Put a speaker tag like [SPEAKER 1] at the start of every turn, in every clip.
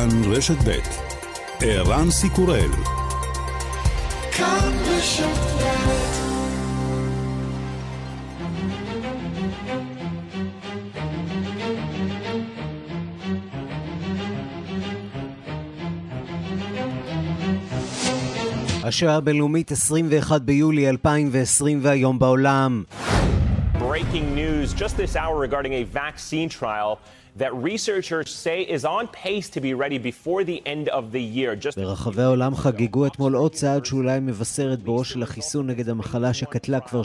[SPEAKER 1] כאן רשת ב' ערן סיקורל. כאן רשת ב'. השעה הבינלאומית 21 ביולי 2020 והיום בעולם.
[SPEAKER 2] Breaking news just this hour regarding a vaccine trial that researchers say is on pace to be ready before the end of the year.
[SPEAKER 3] ברחבי העולם חגגו אתמול עוד צעד שאולי מבשר את בואו של החיסון נגד המחלה שקטלה כבר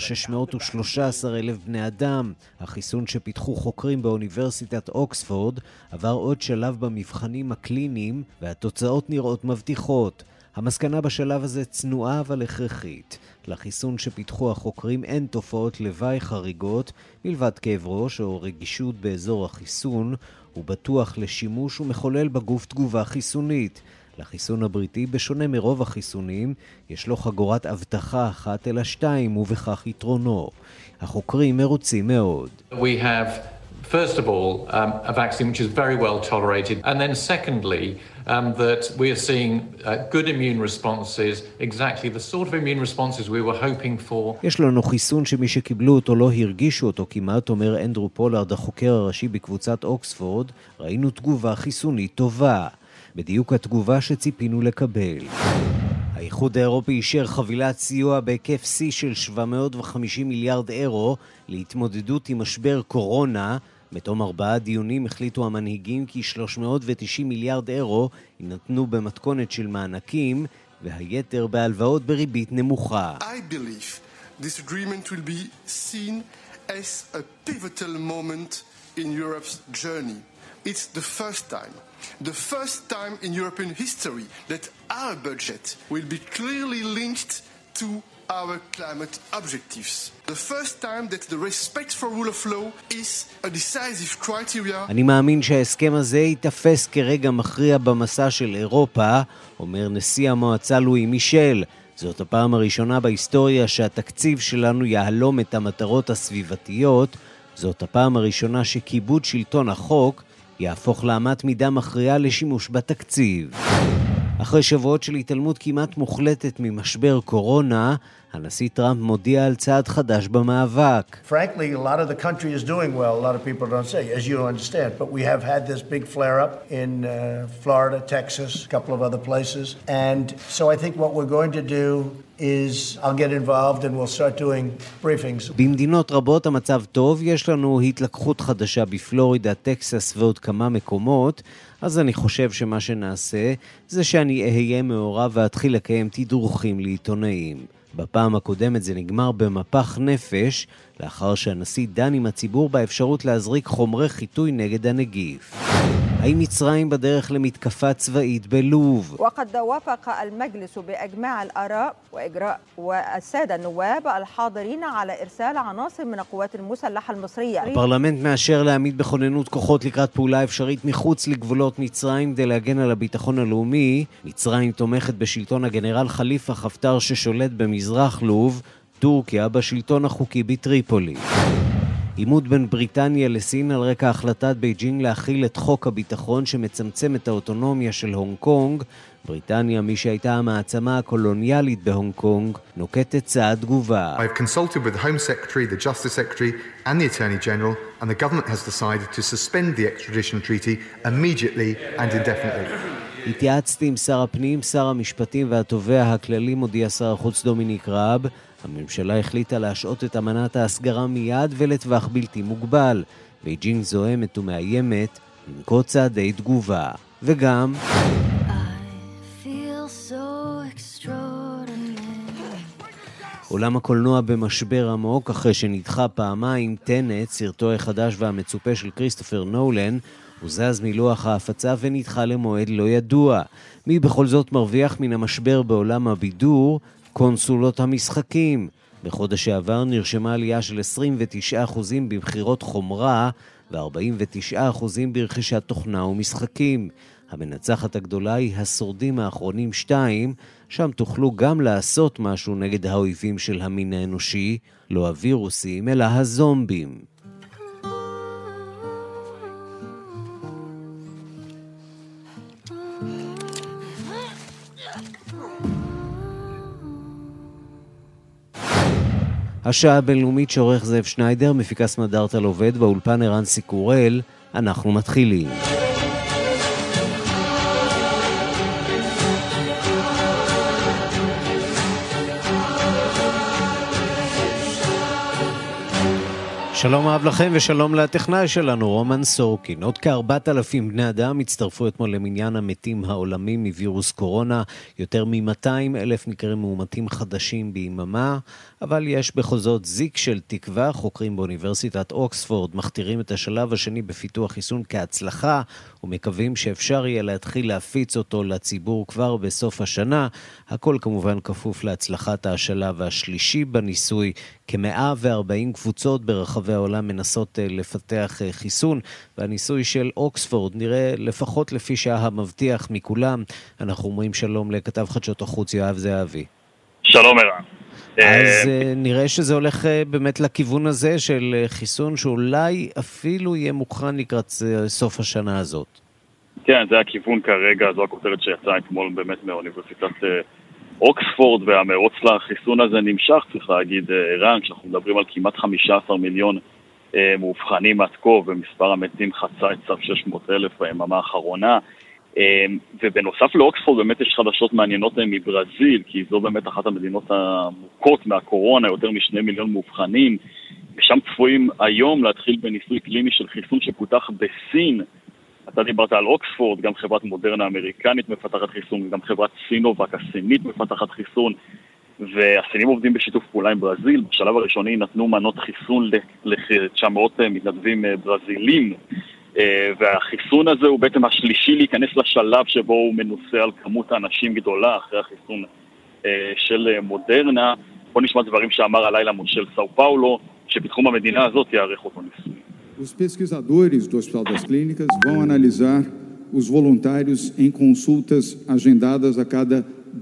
[SPEAKER 3] 613,000 בני אדם. החיסון שפיתחו חוקרים באוניברסיטת אוקספורד עבר עוד שלב במבחנים הקליניים והתוצאות נראות מבטיחות. המסקנה בשלב הזה צנועה אבל הכרחית. לחיסון שפיתחו החוקרים אין תופעות לוואי חריגות, מלבד כאב ראש או רגישות באזור החיסון, הוא בטוח לשימוש ומחולל בגוף תגובה חיסונית. לחיסון הבריטי, בשונה מרוב החיסונים, יש לו חגורת אבטחה אחת אלא שתיים, ובכך יתרונו. החוקרים מרוצים מאוד.
[SPEAKER 4] We have, first of all, a vaccine which is very well tolerated, and then secondly, that we are seeing good immune responses, exactly the sort of immune responses we were hoping for.
[SPEAKER 3] יש לנו חיסון שמי שקיבלו אותו לא הרגישו אותו כמעט, אומר אנדרו פולארד, החוקר הראשי בקבוצת אוקספורד. ראינו תגובה חיסונית טובה, בדיוק התגובה שציפינו לקבל. האיחוד האירופי אישר חבילת סיוע בהיקף C של 750 מיליארד אירו להתמודדות עם משבר קורונה. בתום 4 דיונים החליטו המנהיגים כי 390 מיליארד אירו יינתנו במתכונת של מענקים, והיתר בהלוואות בריבית נמוכה.
[SPEAKER 5] I believe this agreement will be seen as a pivotal moment in Europe's journey. It's the first time in European history that our budget will be clearly linked to our climate objectives. The first time that the respect for rule of law is a decisive criteria.
[SPEAKER 3] אני מאמין שההסכם הזה יתפס כרגע מכריע במסע של אירופה, אומר נשיא המועצה לואי מישל. זאת הפעם הראשונה בהיסטוריה שהתקציב שלנו יהלום את המטרות הסביבתיות. זאת הפעם הראשונה שכיבוד שלטון החוק יהפוך לאמת מידה מכריעה לשימוש בתקציב. אחרי שבועות של התעלמות כמעט מוחלטת ממשבר קורונה, הנשיא טראמפ מודיע על צעד חדש במאבק.
[SPEAKER 6] Frankly, a lot of the country is doing well. A lot of people don't say, as you understand. But we have had this big flare-up in Florida, Texas, a couple of other places. And so I think what we're going to do is I'll get involved and we'll start doing briefings.
[SPEAKER 3] במדינות רבות המצב טוב, יש לנו התלקחות חדשה בפלורידה, טקסס ועוד כמה מקומות, אז אני חושב שמה שנעשה זה שאני אהיה מעורב ואתחיל לקיים תדרוכים לעיתונאים. בפעם הקודמת זה נגמר במפח נפש, לאחר שהנשיא דן עם הציבור באפשרות להזריק חומרי חיטוי נגד הנגיף. האם מצרים בדרך למתקפה צבאית בלוב?
[SPEAKER 7] وقد وافق المجلس بإجماع الآراء وإجراء والسادة النواب الحاضرين على إرسال عناصر من القوات المسلحة المصرية.
[SPEAKER 3] הפרלמנט מאשר להעמיד בכוננות כוחות לקראת פעולה אפשרית מחוץ לגבולות מצרים כדי להגן על הביטחון הלאומי. מצרים תומכת בשלטון הגנרל חליפה חפטר ששולט במזרח לוב, טורקיה בשלטון החוקי בטריפולי. עימות בין בריטניה לסין על רקע החלטת בייג'ינג להכיל את חוק הביטחון שמצמצם את האוטונומיה של הונג קונג. בריטניה, מי שהייתה המעצמה הקולוניאלית בהונג קונג, נוקטת צעד תגובה.
[SPEAKER 8] I've consulted with the Home Secretary, the Justice Secretary and the Attorney General, and the government has decided to suspend the extradition treaty immediately and indefinitely.
[SPEAKER 3] התייעצתי עם שר הפנים, שר המשפטים והתובע הכללי, מודיע שר החוץ דומיניק ראב. הממשלה החליטה להשעות את אמנת ההסגרה מיד ולטווח בלתי מוגבל. בייג'ינג זוהמת ומאיימת לנקוט צעדי תגובה. וגם עולם הקולנוע במשבר עמוק אחרי שנדחה פעמיים. טנט, סרטו החדש והמצופה של כריסטופר נולן, הוא זז מלוח ההפצה ונדחה למועד לא ידוע. מי בכל זאת מרוויח מן המשבר בעולם הבידור? קונסולות המשחקים. בחודש שעבר נרשמה עלייה של 29% במחירות חומרה ו-49% ברכישת תוכנה ומשחקים. המנצחת הגדולה היא השורדים האחרונים 2, שם תוכלו גם לעשות משהו נגד האויבים של המין האנושי, לא הווירוסים אלא הזומבים. השעה הבינלאומית שעורך זאב שניידר, מפיקה סמדארטה עובד, באולפן ערן סיקורל. אנחנו מתחילים. שלום אהב לכם ושלום לטכנאי שלנו, רומן סורקין. עוד כ4,000 בני אדם הצטרפו אתמול למניין המתים העולמי מווירוס קורונה, יותר מ-200,000 מקרים מאומתים חדשים ביממה, אבל יש בכל זאת זיק של תקווה. חוקרים באוניברסיטת אוקספורד מכתירים את השלב השני בפיתוח חיסון כהצלחה, ומקווים שאפשר יהיה להתחיל להפיץ אותו לציבור כבר בסוף השנה. הכל כמובן כפוף להצלחת השלב השלישי בניסוי. כ140 קבוצות ברחבי העולם מנסות לפתח חיסון, והניסוי של אוקספורד נראה לפחות לפי שעה המבטיח מכולם. אנחנו אומרים שלום לכתב חדשות החוץ יואב זהבי.
[SPEAKER 9] שלום ערן.
[SPEAKER 3] אז נראה שזה הולך באמת לכיוון הזה של חיסון שאולי אפילו יהיה מוכן לקראת סוף השנה הזאת.
[SPEAKER 9] כן, זה הכיוון כרגע, זו הכותרת שיצאה אתמול באמת מאוניברסיטת אוקספורד, והמרוץ לחיסון הזה נמשך, צריך להגיד ערן, כשאנחנו מדברים על כמעט 15 מיליון מאובחנים עד כה, ומספר המתים חצה את סף 600,000 ביממה האחרונה. ובנוסף לאוקספורד באמת יש חדשות מעניינות מברזיל, כי זו באמת אחת המדינות המוכות מהקורונה, יותר מ2 מיליון מאובחנים, ושם צפויים היום להתחיל בניסוי קליני של חיסון שפותח בסין. אתה דיברת על אוקספורד, גם חברת מודרנה האמריקנית מפתחת חיסון, גם חברת סינובק הסינית מפתחת חיסון, והסינים עובדים בשיתוף פעולה עם ברזיל. בשלב הראשוני נתנו מנות חיסון ל-900 מתנדבים ברזילים, והחיסון הזה הוא בעצם השלישי להיכנס לשלב שבו הוא מנוסה על כמות האנשים גדולה אחרי החיסון של מודרנה. בוא נשמע דברים שאמר הלילה מושל סאו פאולו, שבתחום המדינה הזאת יערך אותו ניסוי.
[SPEAKER 10] Os pesquisadores do Hospital das Clínicas vão analisar os voluntários em consultas agendadas a cada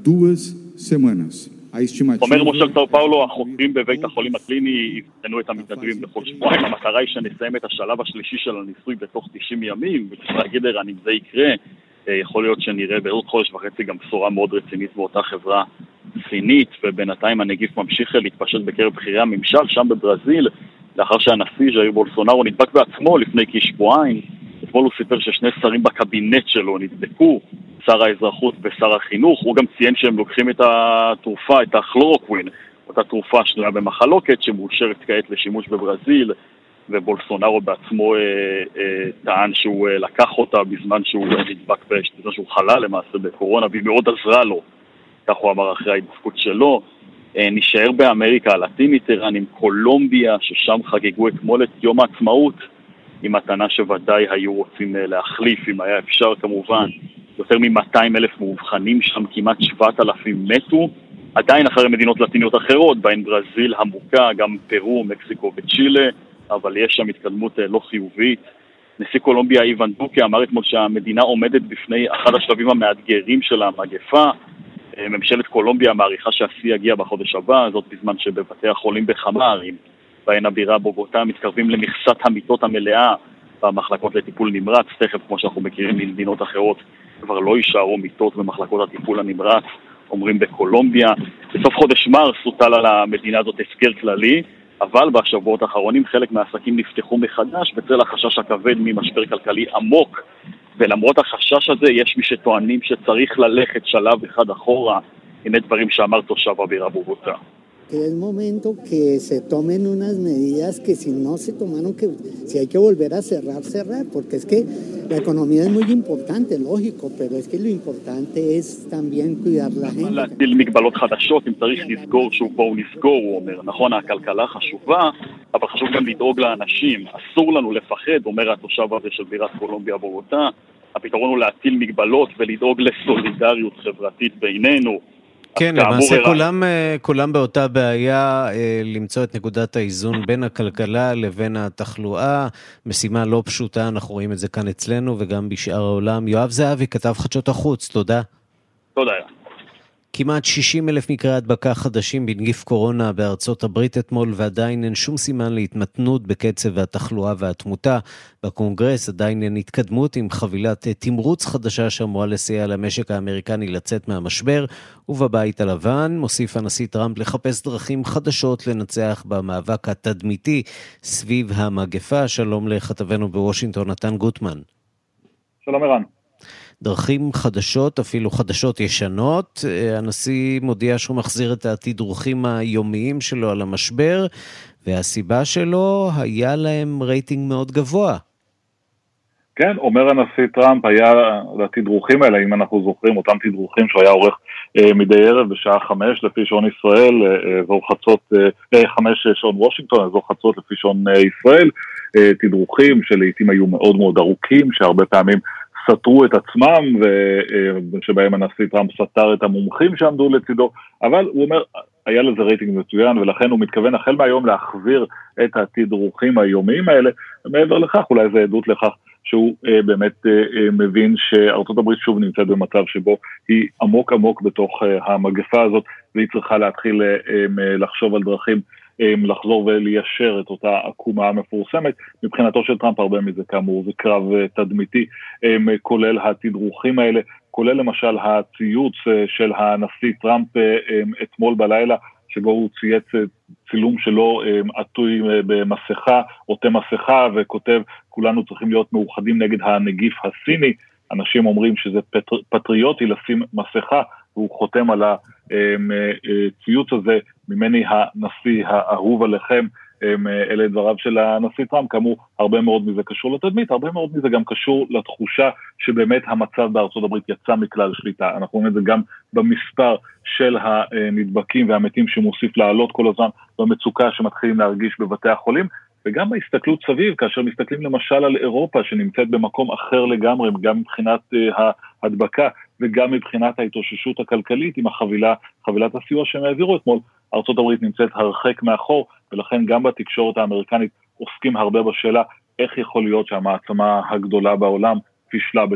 [SPEAKER 10] 2 semanas.
[SPEAKER 9] אומר מושל סאו פאולו, החוקרים בבית החולים הקליני יבחנו את המתנדבים בכל שבועיים. המטרה היא שנסיים את השלב השלישי של הניסוי בתוך 90 ימים, וצריך להגיד ערן, אם זה יקרה, יכול להיות שנראה בעוד חודש וחצי גם בשורה מאוד רצינית באותה חברה סינית, ובינתיים הנגיף ממשיך להתפשט בקרב בכירי הממשל שם בברזיל, לאחר שהנשיא ז'איר בולסונארו נדבק בעצמו לפני כשבועיים. אתמול הוא סיפר ששני שרים בקבינט שלו נדבקו, שר האזרחות ושר החינוך. הוא גם ציין שהם לוקחים את התרופה, את הכלורוקווין, אותה תרופה שנויה במחלוקת שמאושרת כעת לשימוש בברזיל, ובולסונארו בעצמו טען שהוא לקח אותה בזמן שהוא נדבק, בזמן שהוא חלה למעשה בקורונה, והיא מאוד עזרה לו, כך הוא אמר אחרי ההדבקות שלו. נשאר באמריקה הלטינית ערן עם קולומביה, ששם חגגו אתמול את יום העצמאות, עם מתנה שוודאי היו רוצים להחליף, אם היה אפשר כמובן. יותר מ200,000 מאובחנים שם, כמעט 7,000 מתו, עדיין אחרי מדינות לטיניות אחרות, בהן ברזיל המוקה, גם פרו, מקסיקו וצ'ילה, אבל יש שם התקדמות לא חיובית. נשיא קולומביה איוון דוקה אמר אתמול שהמדינה עומדת בפני אחד השלבים המאתגרים של המגפה. ממשלת קולומביה מעריכה שהשיא יגיע בחודש הבא, זאת בזמן שבבתי החולים בכמה ערים, בהן הבירה בוגוטה, מתקרבים למכסת המיטות המלאה במחלקות לטיפול נמרץ. תכף, כמו שאנחנו מכירים ממדינות אחרות, כבר לא יישארו מיטות במחלקות הטיפול הנמרץ, אומרים בקולומביה. בסוף חודש מרס הוטל על המדינה הזאת הסגר כללי, אבל בשבועות האחרונים חלק מהעסקים נפתחו מחדש בצל החשש הכבד ממשבר כלכלי עמוק. ולמרות החשש הזה יש מי שטוענים שצריך ללכת שלב אחד אחורה. הנה dברים שאמר תושב הבירה בוגוטה.
[SPEAKER 11] Es momento que se tomen unas medidas que si no se tomaron, que si hay que volver a cerrar, porque es que la economía es muy importante, lógico, pero es que lo importante es también cuidar la gente.
[SPEAKER 9] להטיל מגבלות חדשות, אם צריך לסגור שוב בואו נסגור, הוא אומר. נכון, הכלכלה חשובה, אבל חשוב גם לדאוג לאנשים. אסור לנו לפחד, אומר התושב הזה של בירת קולומביה בוגוטה. הפתרון הוא להטיל מגבלות ולדאוג לסולידריות חברתית בינינו.
[SPEAKER 3] כן, למעשה כולם באותה בעיה למצוא את נקודת האיזון בין הכלכלה לבין התחלואה, משימה לא פשוטה, אנחנו רואים את זה כאן אצלנו וגם בשאר העולם. יואב זהבי, כתב חדשות החוץ, תודה.
[SPEAKER 9] תודה.
[SPEAKER 3] כמעט 60,000 מקרי הדבקה חדשים בנגיף קורונה בארצות הברית אתמול, ועדיין אין שום סימן להתמתנות בקצב התחלואה והתמותה. בקונגרס עדיין אין התקדמות עם חבילת תמרוץ חדשה שאמורה לסייע למשק האמריקני לצאת מהמשבר, ובבית הלבן מוסיף הנשיא טראמפ לחפש דרכים חדשות לנצח במאבק התדמיתי סביב המגפה. שלום לכתבנו בוושינגטון נתן גוטמן.
[SPEAKER 12] שלום ערן.
[SPEAKER 3] דרכים חדשות, אפילו חדשות ישנות. הנשיא מודיע שהוא מחזיר את התדרוכים היומיים שלו על המשבר, והסיבה שלו היה להם רייטינג מאוד גבוה.
[SPEAKER 12] כן, אומר הנשיא טראמפ, היה לתדרוכים האלה, אם אנחנו זוכרים, אותם תדרוכים שהוא היה עורך מדי ערב בשעה 5 לפי שעון ישראל, אזור חצות, 5 שעון וושינגטון, אזור חצות לפי שעון ישראל, תדרוכים שלעיתים היו מאוד מאוד ארוכים, שהרבה פעמים סתרו את עצמם, ושבהם הנשיא טראמפ סתר את המומחים שעמדו לצידו, אבל הוא אומר, היה לזה רייטינג מצוין, ולכן הוא מתכוון החל מהיום להחזיר את התדרוכים היומיים האלה, ומעבר לכך, אולי זה עדות לכך, שהוא באמת מבין שארצות הברית שוב נמצאת במצב שבו היא עמוק עמוק בתוך המגפה הזאת, והיא צריכה להתחיל לחשוב על דרכים לחזור וליישר את אותה עקומה המפורסמת. מבחינתו של טראמפ הרבה מזה כאמור, זה קרב תדמיתי, כולל התדרוכים האלה, כולל למשל הציוץ של הנשיא טראמפ אתמול בלילה, שבו הוא צייץ צילום שלו עטוי במסכה, עוטה מסכה, וכותב, כולנו צריכים להיות מאוחדים נגד הנגיף הסיני. אנשים אומרים שזה פטריוטי לשים מסכה, והוא חותם על הציוץ הזה, ממני הנשיא האהוב עליכם. אלה דבריו של הנשיא טראמפ. כאמור, הרבה מאוד מזה קשור לתדמית, הרבה מאוד מזה גם קשור לתחושה שבאמת המצב בארצות הברית יצא מכלל שליטה. אנחנו רואים את זה גם במספר של הנדבקים והמתים שמוסיף לעלות כל הזמן, במצוקה שמתחילים להרגיש בבתי החולים, וגם בהסתכלות סביב, כאשר מסתכלים למשל על אירופה שנמצאת במקום אחר לגמרי, גם מבחינת ההדבקה וגם מבחינת ההתאוששות הכלכלית עם חבילת הסיוע שהם העבירו אתמול. ארצות הברית נמצאת הרחק מאחור, ולכן גם בתקשורת האמריקנית עוסקים הרבה בשאלה איך יכול להיות שהמעצמה הגדולה בעולם פישלה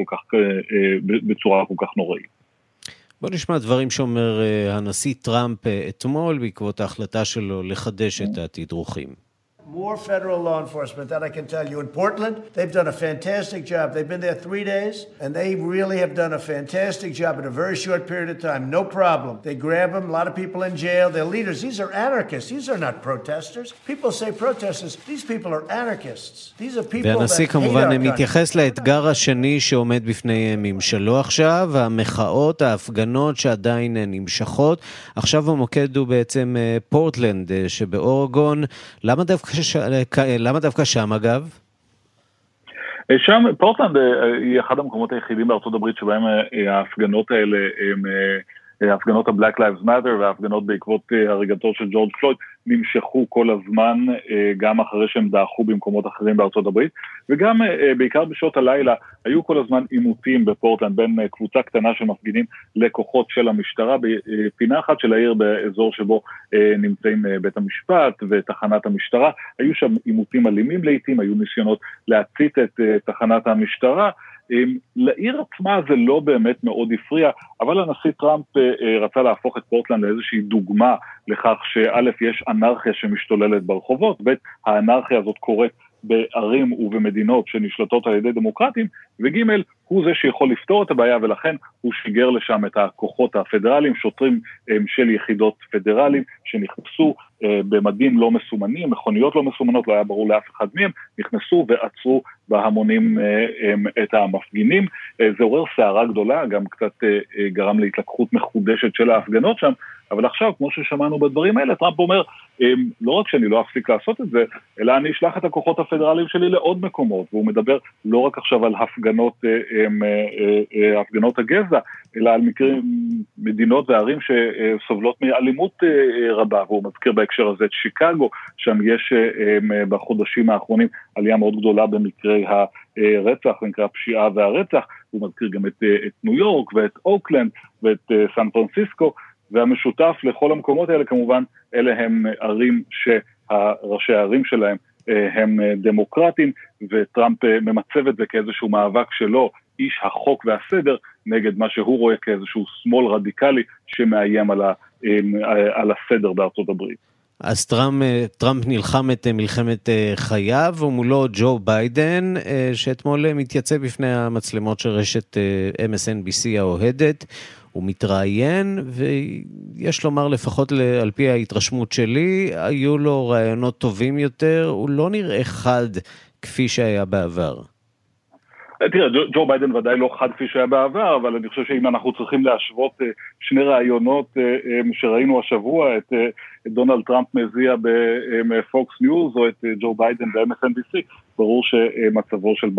[SPEAKER 12] בצורה כל כך נוראית.
[SPEAKER 3] בוא נשמע דברים שאומר הנשיא טראמפ אתמול בעקבות ההחלטה שלו לחדש את התדרוכים.
[SPEAKER 6] More federal law enforcement, that I can tell you. In Portland, they've done a fantastic job. They've been there 3 days, and they really have done a fantastic job in a very short period of time. No problem. They grab them, a lot of people in jail. They're leaders. These are anarchists. These are not protesters. People say protesters. These people are anarchists. These are people that hate our country.
[SPEAKER 3] והנשיא כמובן מתייחס לאתגר השני שעומד בפני ממשלו עכשיו, המחאות, ההפגנות שעדיין נמשכות. עכשיו המוקד הוא בעצם פורטלנד שבאורגון. למה דווקא שם אגב?
[SPEAKER 12] שם, פורטלנד היא אחד המקומות היחידים בארצות הברית שבהם ההפגנות האלה הם ההפגנות ה-Black Lives Matter וההפגנות בעקבות הריגתו של ג'ורג' פלויד נמשכו כל הזמן, גם אחרי שהם דאחו במקומות אחרים בארצות הברית, וגם בעיקר בשעות הלילה היו כל הזמן עימותים בפורטלנד בין קבוצה קטנה של מפגינים לכוחות של המשטרה בפינה אחת של העיר באזור שבו נמצאים בית המשפט ותחנת המשטרה. היו שם עימותים אלימים לעתים, היו ניסיונות להצית את תחנת המשטרה. לעיר עצמה זה לא באמת מאוד הפריע, אבל הנשיא טראמפ רצה להפוך את פורטלנד לאיזושהי דוגמה לכך שא' יש אנרכיה שמשתוללת ברחובות, ב' האנרכיה הזאת קורית בערים ובמדינות שנשלטות על ידי דמוקרטים, וג' הוא זה שיכול לפתור את הבעיה, ולכן הוא שיגר לשם את הכוחות הפדרליים, שוטרים של יחידות פדרליים שנכנסו במדים לא מסומנים, מכוניות לא מסומנות, לא היה ברור לאף אחד מהם, נכנסו ועצרו בהמונים את המפגינים. זה עורר סערה גדולה, גם קצת גרם להתלקחות מחודשת של ההפגנות שם, אבל עכשיו, כמו ששמענו בדברים האלה, טראמפ אומר, לא רק שאני לא אפסיק לעשות את זה, אלא אני אשלח את הכוחות הפדרליים שלי לעוד מקומות, והוא מדבר לא רק עכשיו על הפגנות הגזע, אלא על מדינות וערים שסובלות מאלימות רבה, והוא מזכיר בהקשר הזה את שיקגו, שם יש בחודשים האחרונים עלייה מאוד גדולה במקרי הרצח, במקרי הפשיעה והרצח, הוא מזכיר גם את ניו יורק ואת אוקלנד ואת סן פרנסיסקו, והמשותף לכל המקומות האלה כמובן, אלה הם ערים שהראשי הערים שלהם הם דמוקרטים, וטראמפ ממצב את זה כאיזשהו מאבק שלו איש החוק והסדר נגד מה שהוא רואה כאיזשהו שמאל רדיקלי שמאיים על הסדר בארצות הברית.
[SPEAKER 3] אז טראמפ נלחם את מלחמת חייו, ומולו ג'ו ביידן, שאתמול מתייצב בפני המצלמות של רשת MSNBC האוהדת, הוא מתראיין, ויש לומר לפחות על פי ההתרשמות שלי, היו לו רעיונות טובים יותר, הוא לא נראה חד כפי שהיה בעבר.
[SPEAKER 12] תראה, ג'ו ביידן ודאי לא חד כפי שהיה בעבר, אבל אני חושב שאם אנחנו צריכים להשוות שני רעיונות שראינו השבוע, את דונלד טראמפ מזיע בפוקס ניוז, או את ג'ו ביידן ב-MSNBC, ברור שמצבו של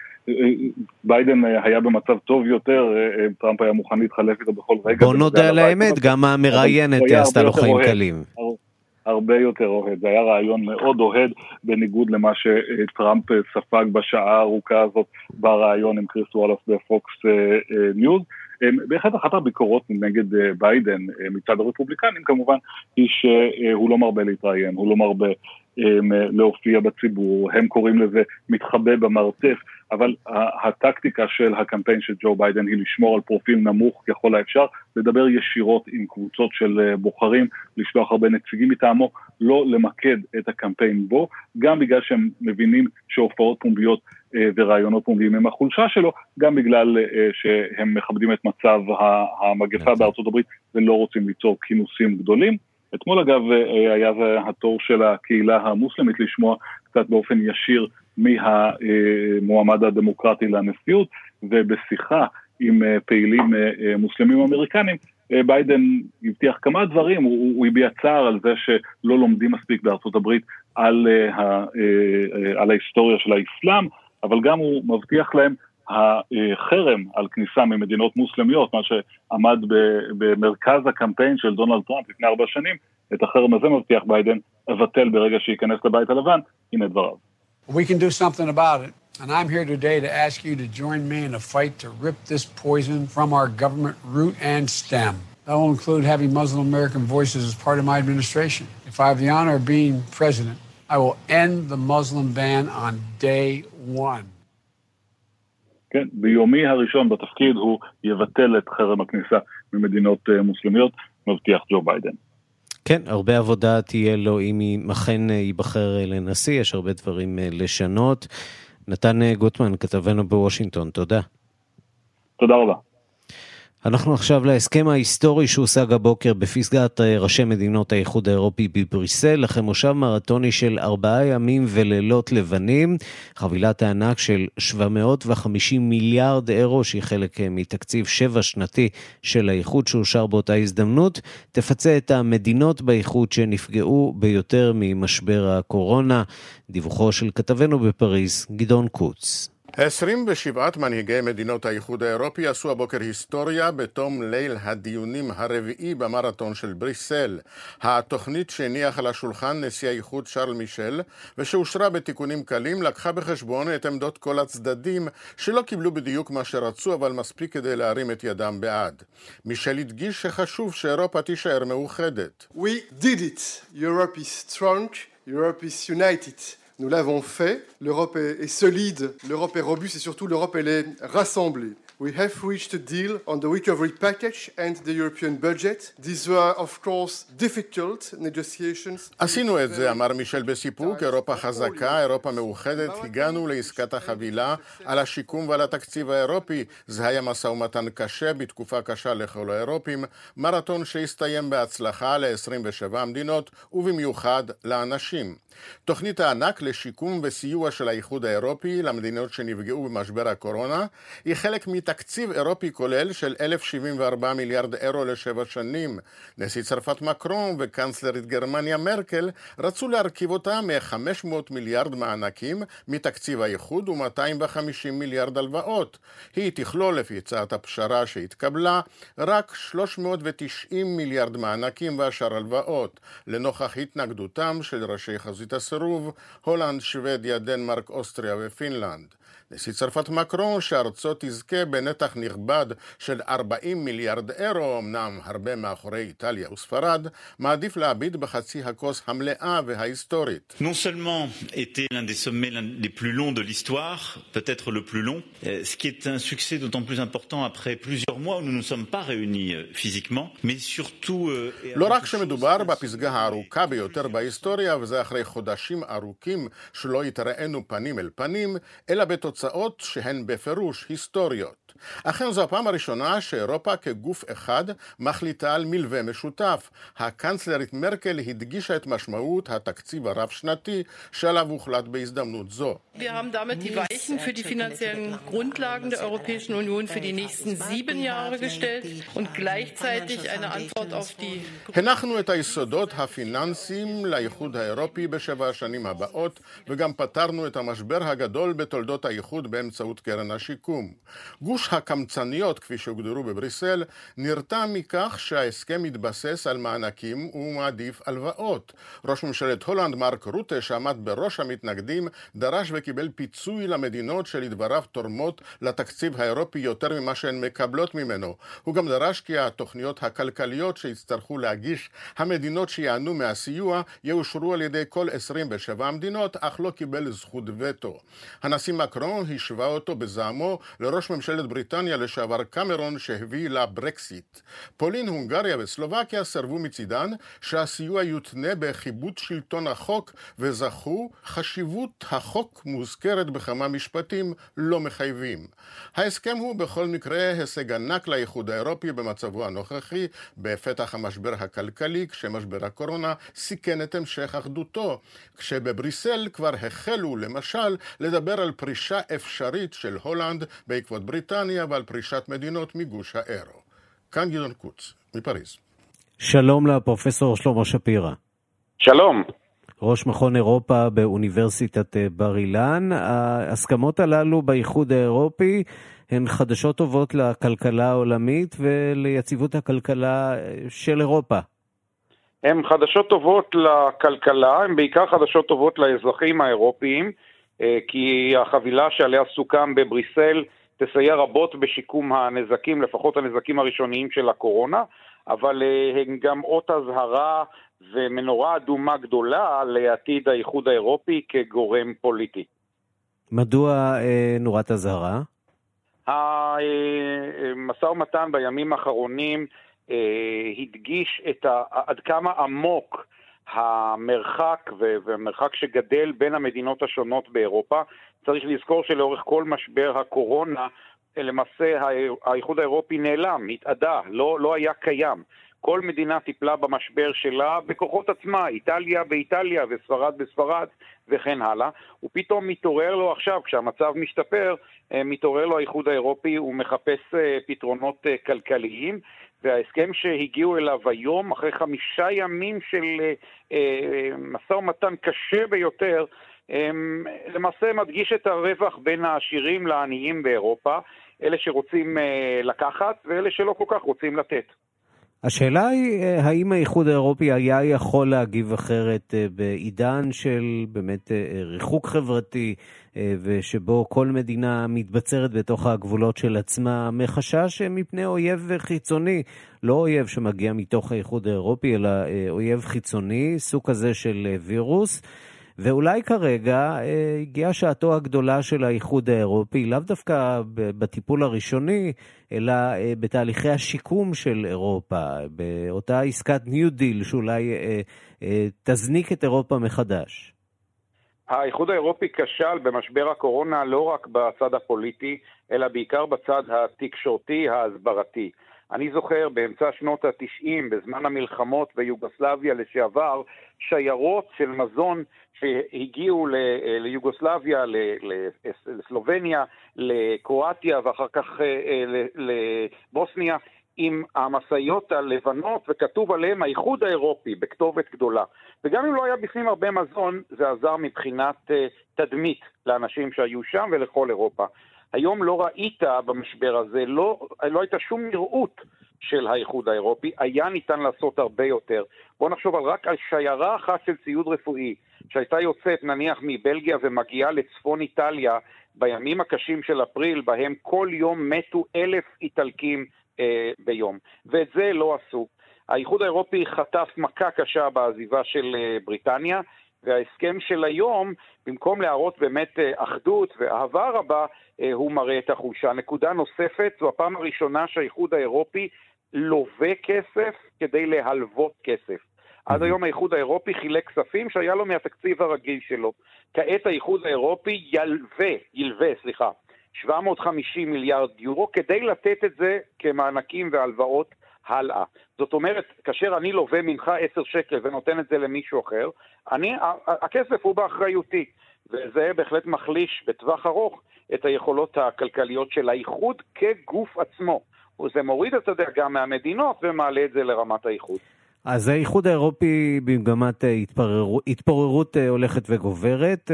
[SPEAKER 12] ביידן היה במצב טוב יותר, טראמפ היה מוכן להתחלף איתו בכל רגע.
[SPEAKER 3] בוא נודה על האמת, גם המראיינת עשתה לו חיים קלים.
[SPEAKER 12] הרבה יותר אוהד, זה היה רעיון מאוד אוהד, בניגוד למה שטראמפ ספג בשעה הארוכה הזאת ברעיון עם קריס וולף בפוקס ניוז. בהחלט אחת הביקורות נגד ביידן מצד הרפובליקנים כמובן, היא שהוא לא מרבה להתראיין, הוא לא מרבה להופיע בציבור, הם קוראים לזה מתחבא במרתף, אבל הטקטיקה של הקמפיין של ג'ו ביידן היא לשמור על פרופיל נמוך ככל האפשר, לדבר ישירות עם קבוצות של בוחרים, לשלוח הרבה נציגים מטעמו, לא למקד את הקמפיין בו, גם בגלל שהם מבינים שהופעות פומביות ורעיונות פומביים הם החולשה שלו, גם בגלל שהם מכבדים את מצב המגפה בארצות הברית ולא רוצים ליצור כינוסים גדולים. אתמול אגב היה זה התור של הקהילה המוסלמית לשמוע קצת באופן ישיר מהמועמד הדמוקרטי לנשיאות, ובשיחה עם פעילים מוסלמים אמריקנים, ביידן הבטיח כמה דברים, הוא הביע צער על זה שלא לומדים מספיק בארצות הברית על ההיסטוריה של האסלאם, אבל גם הוא מבטיח להם החרם על כניסה ממדינות מוסלמיות, מה שעמד במרכז הקמפיין של דונלד טראמפ לפני 4 שנים, את החרם הזה מבטיח ביידן לבטל ברגע שייכנס לבית הלבן. הנה דבריו.
[SPEAKER 13] We can do something about it. And I'm here today to ask you to join me in a fight to rip this poison from our government root and stem. That will include having Muslim American voices as part of my administration. If I have the honor of being president, I will end the Muslim ban on day one.
[SPEAKER 12] כן, ביומי הראשון בתפקיד הוא יבטל את חרם הכניסה ממדינות מוסלמיות, מבטיח ג'ו ביידן.
[SPEAKER 3] כן, הרבה עבודה תהיה לו אם אכן ייבחר לנשיא, יש הרבה דברים לשנות. נתן גוטמן, כתבנו בוושינגטון, תודה.
[SPEAKER 12] תודה רבה.
[SPEAKER 3] אנחנו עכשיו להסכם ההיסטורי שהושג הבוקר בפסגת ראשי מדינות האיחוד האירופי בבריסל, לכן מושב מרתוני של 4 ימים ולילות לבנים, חבילת הענק של 750 מיליארד אירו, שהיא חלק מתקציב 7 שנתי של האיחוד שאושר באותה הזדמנות, תפצה את המדינות באיחוד שנפגעו ביותר ממשבר הקורונה. דיווחו של כתבנו בפריז, גדעון קוץ.
[SPEAKER 14] 27 מנהיגי מדינות האיחוד האירופי עשו הבוקר היסטוריה בתום ליל הדיונים הרביעי במרתון של בריסל. התוכנית שהניח על השולחן נשיא האיחוד שרל מישל ושאושרה בתיקונים קלים לקחה בחשבון את עמדות כל הצדדים שלא קיבלו בדיוק מה שרצו אבל מספיק כדי להרים את ידם בעד. מישל הדגיש שחשוב שאירופה תישאר מאוחדת.
[SPEAKER 5] We did it. Europe is strong. Europe is united. Nous l'avons fait. L'Europe est solide, l'Europe est robuste et surtout l'Europe elle est rassemblée. We have reached a deal on the recovery package and the European budget. These were of course difficult negotiations.
[SPEAKER 14] עשינו את זה, אמר מישל בסיפוק, אירופה חזקה, אירופה מאוחדת, הגענו לעסקת החבילה על השיקום ועל התקציב האירופי. זה היה משא ומתן קשה בתקופה קשה לכל האירופים, מרתון שהסתיים בהצלחה ל-27 מדינות ובמיוחד לאנשים. תוכנית הענק לשיקום וסיוע של האיחוד האירופי למדינות שנפגעו במשבר הקורונה היא חלק מתקציב אירופי כולל של 1,074 מיליארד אירו ל7 שנים. נשיא צרפת מקרון וקנצלרית גרמניה מרקל רצו להרכיב אותה מ-500 מיליארד מענקים מתקציב האיחוד ו-250 מיליארד הלוואות. היא תכלול לפי הצעת הפשרה שהתקבלה רק 390 מיליארד מענקים והשאר הלוואות, לנוכח התנגדותם של ראשי חזית הסירוב, הולנד, שוודיה, דנמרק, אוסטריה ופינלנד. נשיא צרפת מקרון, שארצו תזכה בנתח נכבד של 40 מיליארד אירו, אמנם הרבה מאחורי איטליה וספרד, מעדיף להביט בחצי הכוס המלאה וההיסטורית.
[SPEAKER 15] Non seulement était l'un des sommets les plus longs de l'histoire, peut-être le plus long, ce qui est un succès d'autant plus important après plusieurs mois où nous ne sommes pas réunis physiquement, mais surtout...
[SPEAKER 14] לא רק שמדובר בפסגה הארוכה ביותר בהיסטוריה, וזה אחרי חודשים ארוכים שלא יתראינו פנים אל פנים, אלא בתוצאות שהן בפירוש היסטוריות. אכן זו הפעם הראשונה שאירופה כגוף אחד מחליטה על מלווה משותף. הקנצלרית מרקל הדגישה את משמעות התקציב הרב-שנתי שעליו הוחלט בהזדמנות זו.
[SPEAKER 16] Wir haben damit die Weichen für die finanziellen Grundlagen der Europäischen Union für die nächsten 7 Jahre gestellt und gleichzeitig eine Antwort auf die...
[SPEAKER 14] הנחנו את היסודות הפיננסיים לאיחוד האירופי ב7 השנים הבאות, וגם פתרנו את המשבר הגדול בתולדות האיחוד באמצעות קרן השיקום. גוש הקמצניות, כפי שהוגדרו בבריסל, נרתע מכך שההסכם מתבסס על מענקים ומעדיף הלוואות. ראש ממשלת הולנד מרק רוטה, שעמד בראש המתנגדים, דרש וקיבל פיצוי למדינות שלדבריו תורמות לתקציב האירופי יותר ממה שהן מקבלות ממנו. הוא גם דרש כי התוכניות הכלכליות שיצטרכו להגיש המדינות שיענו מהסיוע יאושרו על ידי כל 27 המדינות, אך לא קיבל זכות וטו. הנשיא מקרון השווה אותו בזעמו לראש ממשלת בריטניה לשעבר קמרון שהביא לברקסיט. פולין, הונגריה וסלובקיה סרבו מצידן שהסיוע יותנה בכיבוד שלטון החוק, וזכו חשיבות החוק מוזכרת בכמה משפטים לא מחייבים. ההסכם הוא בכל מקרה הישג ענק לאיחוד האירופי במצבו הנוכחי, בפתח המשבר הכלכלי, כשמשבר הקורונה סיכן את המשך אחדותו, כשבבריסל כבר החלו למשל לדבר על פרישה אפשרית של הולנד בעקבות בריטניה ועל פרישת מדינות מגוש האירו. כאן גדעון קוץ, מפריז.
[SPEAKER 3] שלום לפרופסור שלמה שפירא.
[SPEAKER 17] שלום.
[SPEAKER 3] ראש מכון אירופה באוניברסיטת בר אילן. ההסכמות הללו באיחוד האירופי הן חדשות טובות לכלכלה העולמית וליציבות הכלכלה של אירופה.
[SPEAKER 17] הן חדשות טובות לכלכלה, הן בעיקר חדשות טובות לאזרחים האירופיים, כי החבילה שעליה סוכם בבריסל תסייע רבות בשיקום הנזקים, לפחות הנזקים הראשוניים של הקורונה, אבל הן גם אות הזהרה ומנורה אדומה גדולה לעתיד האיחוד האירופי כגורם פוליטי.
[SPEAKER 3] מדוע נורת הזהרה?
[SPEAKER 17] המשא ומתן בימים האחרונים הדגיש עד כמה עמוק המרחק והמרחק שגדל בין המדינות השונות באירופה. צריך לזכור שלאורך כל משבר הקורונה למעשה האיחוד האירופי נעלם, התאדה, לא היה קיים. כל מדינה טיפלה במשבר שלה בכוחות עצמה, איטליה באיטליה וספרד בספרד וכן הלאה, ופתאום מתעורר לו עכשיו, כשהמצב משתפר, מתעורר לו האיחוד האירופי ומחפש פתרונות כלכליים, וההסכם שהגיעו אליו היום, אחרי 5 ימים של משא ומתן קשה ביותר, למעשה מדגיש את הרווח בין העשירים לעניים באירופה, אלה שרוצים לקחת ואלה שלא כל כך רוצים לתת.
[SPEAKER 3] השאלה היא, האם האיחוד האירופי היה יכול להגיב אחרת בעידן של באמת ריחוק חברתי, ושבו כל מדינה מתבצרת בתוך הגבולות של עצמה, מחשש מפני אויב חיצוני, לא אויב שמגיע מתוך האיחוד האירופי, אלא אויב חיצוני, סוג כזה של וירוס, ואולי כרגע הגיעה שעתו הגדולה של האיחוד האירופי, לאו דווקא בטיפול הראשוני, אלא בתהליכי השיקום של אירופה, באותה עסקת ניו דיל שאולי תזניק את אירופה מחדש.
[SPEAKER 17] האיחוד האירופי כשל במשבר הקורונה לא רק בצד הפוליטי, אלא בעיקר בצד התקשורתי ההסברתי. אני זוכר באמצע שנות ה-90, בזמן המלחמות ביוגוסלביה לשעבר, שיירות של מזון שהגיעו ליוגוסלביה, לסלובניה, לקרואטיה ואחר כך לבוסניה, עם המשאיות הלבנות, וכתוב עליהם האיחוד האירופי בכתובת גדולה. וגם אם לא היה בפנים הרבה מזון, זה עזר מבחינת תדמית לאנשים שהיו שם ולכל אירופה. היום לא ראית במשבר הזה, לא הייתה שום נראות של האיחוד האירופי, היה ניתן לעשות הרבה יותר. בואו נחשוב רק על שיירה אחת של ציוד רפואי, שהייתה יוצאת נניח מבלגיה ומגיעה לצפון איטליה, בימים הקשים של אפריל, בהם כל יום מתו 1,000 איטלקים ביום, ואת זה לא עשו. האיחוד האירופי חטף מכה קשה בעזיבה של בריטניה, וההסכם של היום, במקום להראות באמת אחדות ואהבה רבה, הוא מראה את החולשה. נקודה נוספת, זו הפעם הראשונה שהאיחוד האירופי לווה כסף כדי להלוות כסף. עד היום האיחוד האירופי חילק כספים שהיה לו מהתקציב הרגיל שלו. כעת האיחוד האירופי ילווה 750 מיליארד יורו כדי לתת את זה כמענקים והלוואות הלאה. זאת אומרת, כאשר אני לווה ממך 10 שקל ונותן את זה למישהו אחר, הכסף הוא באחריותי, וזה בהחלט מחליש בטווח ארוך את היכולות הכלכליות של האיחוד כגוף עצמו. וזה מוריד את הדאגה מהמדינות ומעלה את זה לרמת האיחוד.
[SPEAKER 3] אז האיחוד האירופי במגמת התפוררות הולכת וגוברת,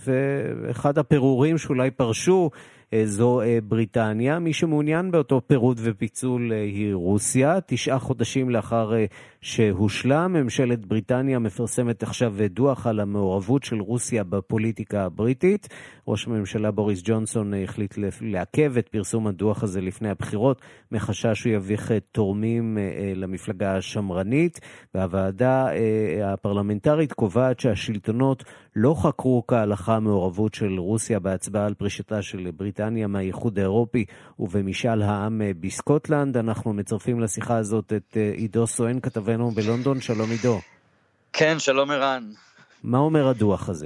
[SPEAKER 3] ואחד הפירורים שאולי פרשו זו בריטניה. מי שמעוניין באותו פירוד ופיצול היא רוסיה. 9 חודשים לאחר שהושלם, ממשלת בריטניה מפרסמת עכשיו דוח על המעורבות של רוסיה בפוליטיקה הבריטית. ראש הממשלה בוריס ג'ונסון החליט לעכב את פרסום הדוח הזה לפני הבחירות, מחשש שהוא יביך תורמים למפלגה השמרנית, והוועדה הפרלמנטרית קובעת שהשלטונות לא חקרו כהלכה מעורבות של רוסיה בהצבעה על פרישתה של בריטניה מהאיחוד האירופי ובמשאל העם בסקוטלנד. אנחנו מצרפים לשיחה הזאת את עידו סואן, כתבנו בלונדון. שלום עידו.
[SPEAKER 18] כן, שלום ערן.
[SPEAKER 3] מה אומר הדוח הזה?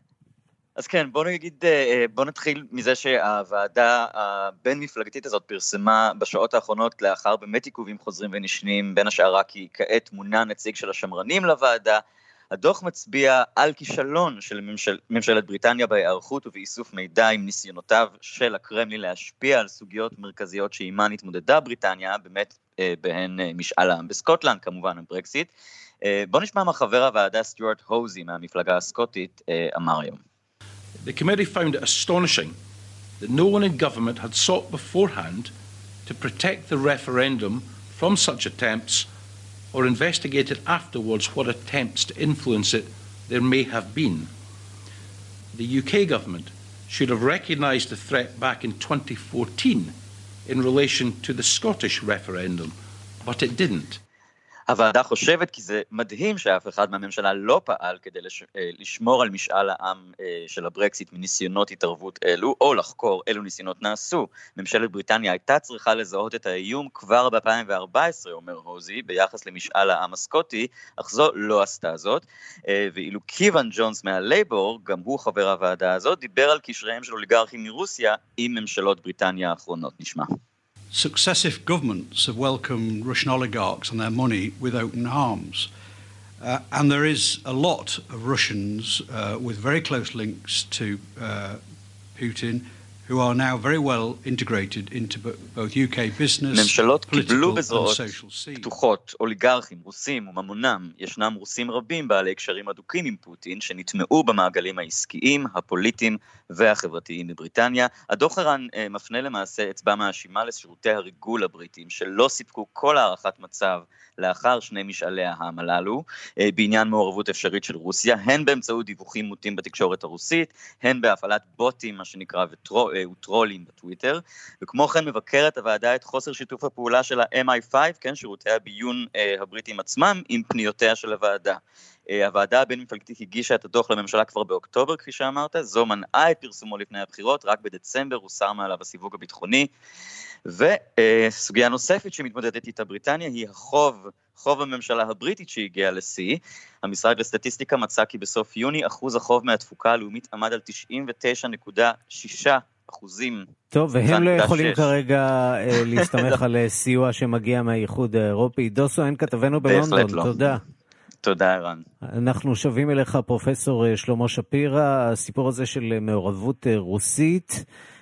[SPEAKER 18] אז כן, בוא נתחיל מזה שהוועדה הבין מפלגתית הזאת פרסמה בשעות האחרונות לאחר באמת עיכובים חוזרים ונשנים, בין השאר כי כעת מונה נציג של השמרנים לוועדה. הדוח מצביע על כישלון של ממשלת בריטניה בהיערכות ובאיסוף מידע עם ניסיונותיו של הקרמלין להשפיע על סוגיות מרכזיות שעימן התמודדה בריטניה, באמת בהן משאל העם בסקוטלנד, כמובן הברקסיט. בוא נשמע מה חבר הוועדה סטיוארט הוזי מהמפלגה הסקוטית אמר היום.
[SPEAKER 19] The committee found it astonishing that no one in government had sought beforehand to protect the referendum from such attempts or investigated afterwards what attempts to influence it there may have been. The UK government should have recognised the threat back in 2014 in relation to the Scottish referendum, but it didn't.
[SPEAKER 18] הוועדה חושבת כי זה מדהים שאף אחד מהממשלה לא פעל כדי לשמור על משאל העם של הברקסיט מניסיונות התערבות אלו, או לחקור אילו ניסיונות נעשו. ממשלת בריטניה הייתה צריכה לזהות את האיום כבר ב-2014, אומר הוזי, ביחס למשאל העם הסקוטי, אך זו לא עשתה זאת. ואילו קיוון ג'ונס מהלייבור, גם הוא חבר הוועדה הזאת, דיבר על קשריהם של אוליגרכים מרוסיה עם ממשלות בריטניה האחרונות. נשמע.
[SPEAKER 20] Successive governments have welcomed Russian oligarchs and their money with open arms. And there is a lot of Russians with very close links to Putin who are now very well integrated into both UK business, political and social scene.
[SPEAKER 18] פתוחות, אוליגרכים, רוסים וממונם, ישנם רוסים רבים בעלי קשרים אדוקים עם פוטין, שנטמעו במעגלים העסקיים, הפוליטיים והחברתיים בבריטניה. הדוח ערן מפנה למעשה אצבע מאשימה לשירותי הריגול הבריטים, שלא סיפקו כל הערכת מצב לאחר שני משאלי העם הללו, בעניין מעורבות אפשרית של רוסיה, הן באמצעות דיווחים מוטים בתקשורת הרוסית, הן בהפעלת בוטים, מה שנקרא, וטרולים בטוויטר, וכמו כן מבקרת הוועדה את חוסר שיתוף הפעולה של ה-MI5, כן, שירותי הביון הבריטים עצמם, עם פניותיה של הוועדה. הוועדה הבין מפלגתית הגישה את הדוח לממשלה כבר באוקטובר, כפי שאמרת, זו מנעה את פרסומו לפני הבחירות, רק בדצמבר הוסר מעליו הסיווג הביטחוני, וסוגיה נוספת שמתמודדת איתה בריטניה היא חוב הממשלה הבריטית שהגיעה לשיא. המשרד לסטטיסטיקה מצא כי בסוף יוני אחוז החוב מהתפוקה הלאומית עמד על 99.6%.
[SPEAKER 3] טוב, והם לא יכולים כרגע להסתמך על סיוע שמגיע מהאיחוד האירופי. עידו סואן, כתבנו בלונדון, תודה.
[SPEAKER 18] תודה ערן.
[SPEAKER 3] אנחנו שווים אליך פרופסור שלמה שפירא. הסיפור הזה של מעורבות רוסית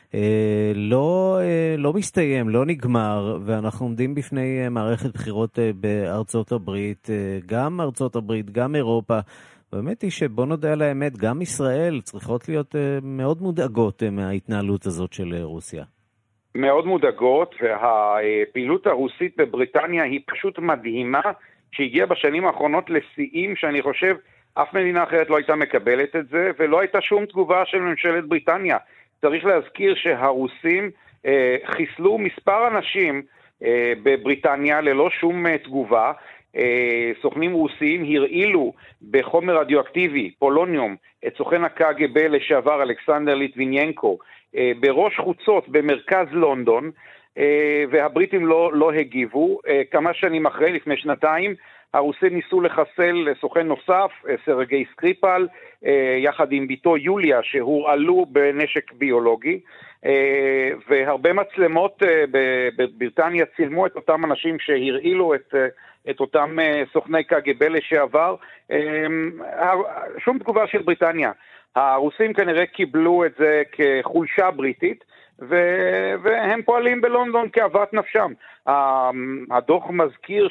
[SPEAKER 3] לא מסתיים, לא נגמר, ואנחנו עומדים בפני מערכת בחירות בארצות הברית, גם ארצות הברית, גם אירופה. באמת היא שבוא נודע על האמת, גם ישראל צריכות להיות מאוד מודאגות מההתנהלות הזאת של רוסיה.
[SPEAKER 17] מאוד מודאגות, והפעילות הרוסית בבריטניה היא פשוט מדהימה, שהגיעה בשנים האחרונות לשיאים שאני חושב אף מדינה אחרת לא הייתה מקבלת את זה, ולא הייתה שום תגובה של ממשלת בריטניה. צריך להזכיר שהרוסים חיסלו מספר אנשים בבריטניה ללא שום תגובה. סוכנים רוסיים הרעילו בחומר רדיואקטיבי, פולוניום, את סוכן הקג"ב לשעבר אלכסנדר ליטוויננקו בראש חוצות במרכז לונדון, והבריטים לא הגיבו. כמה שנים אחרי, לפני שנתיים, הרוסים ניסו לחסל סוכן נוסף, סרגי סקריפל, יחד עם ביתו יוליה, שהורעלו בנשק ביולוגי, והרבה מצלמות בבריטניה צילמו את אותם אנשים שהרעילו את אותם סוכני קג"ב לשעבר. שום תגובה של בריטניה. הרוסים כנראה קיבלו את זה כחולשה בריטית, והם פועלים בלונדון כאוות נפשם. הדוח מזכיר